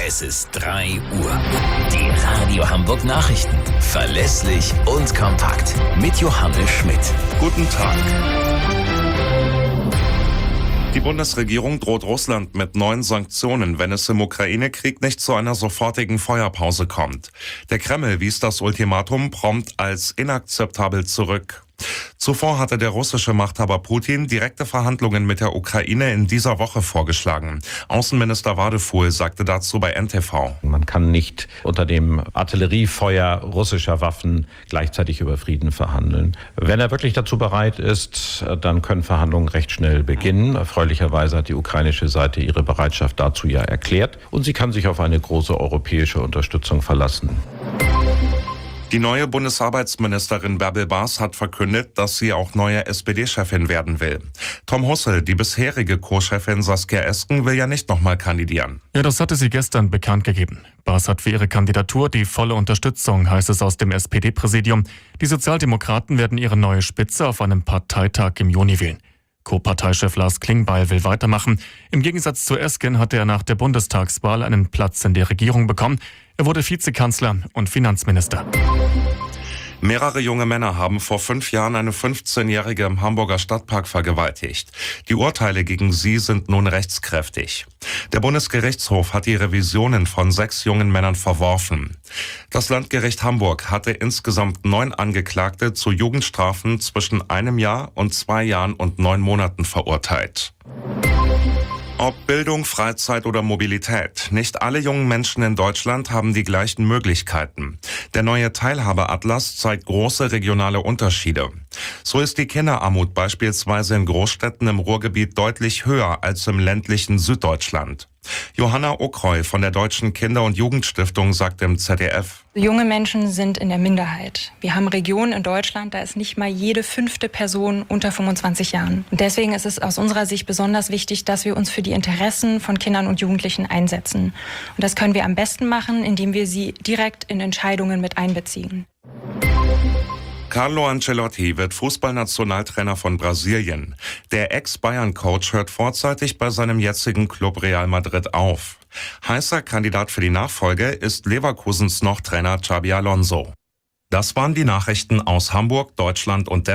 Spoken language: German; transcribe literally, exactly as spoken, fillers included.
Es ist drei Uhr. Die Radio Hamburg Nachrichten. Verlässlich und kompakt. Mit Johannes Schmidt. Guten Tag. Die Bundesregierung droht Russland mit neuen Sanktionen, wenn es im Ukraine-Krieg nicht zu einer sofortigen Feuerpause kommt. Der Kreml wies das Ultimatum prompt als inakzeptabel zurück. Zuvor hatte der russische Machthaber Putin direkte Verhandlungen mit der Ukraine in dieser Woche vorgeschlagen. Außenminister Wadefuhl sagte dazu bei N T V. Man kann nicht unter dem Artilleriefeuer russischer Waffen gleichzeitig über Frieden verhandeln. Wenn er wirklich dazu bereit ist, dann können Verhandlungen recht schnell beginnen. Erfreulicherweise hat die ukrainische Seite ihre Bereitschaft dazu ja erklärt. Und sie kann sich auf eine große europäische Unterstützung verlassen. Die neue Bundesarbeitsministerin Bärbel Baas hat verkündet, dass sie auch neue S P D-Chefin werden will. Tom Hussel, die bisherige Co-Chefin Saskia Esken, will ja nicht nochmal kandidieren. Ja, das hatte sie gestern bekannt gegeben. Baas hat für ihre Kandidatur die volle Unterstützung, heißt es aus dem S P D-Präsidium. Die Sozialdemokraten werden ihre neue Spitze auf einem Parteitag im Juni wählen. Co-Parteichef Lars Klingbeil will weitermachen. Im Gegensatz zu Esken hatte er nach der Bundestagswahl einen Platz in der Regierung bekommen. Er wurde Vizekanzler und Finanzminister. Mehrere junge Männer haben vor fünf Jahren eine fünfzehnjährige im Hamburger Stadtpark vergewaltigt. Die Urteile gegen sie sind nun rechtskräftig. Der Bundesgerichtshof hat die Revisionen von sechs jungen Männern verworfen. Das Landgericht Hamburg hatte insgesamt neun Angeklagte zu Jugendstrafen zwischen einem Jahr und zwei Jahren und neun Monaten verurteilt. Ob Bildung, Freizeit oder Mobilität, nicht alle jungen Menschen in Deutschland haben die gleichen Möglichkeiten. Der neue Teilhabeatlas zeigt große regionale Unterschiede. So ist die Kinderarmut beispielsweise in Großstädten im Ruhrgebiet deutlich höher als im ländlichen Süddeutschland. Johanna Okreu von der Deutschen Kinder- und Jugendstiftung sagt im Z D F: Junge Menschen sind in der Minderheit. Wir haben Regionen in Deutschland, da ist nicht mal jede fünfte Person unter fünfundzwanzig Jahren. Und deswegen ist es aus unserer Sicht besonders wichtig, dass wir uns für die Interessen von Kindern und Jugendlichen einsetzen. Und das können wir am besten machen, indem wir sie direkt in Entscheidungen mit einbeziehen. Carlo Ancelotti wird Fußballnationaltrainer von Brasilien. Der Ex-Bayern-Coach hört vorzeitig bei seinem jetzigen Club Real Madrid auf. Heißer Kandidat für die Nachfolge ist Leverkusens noch Trainer Xabi Alonso. Das waren die Nachrichten aus Hamburg, Deutschland und der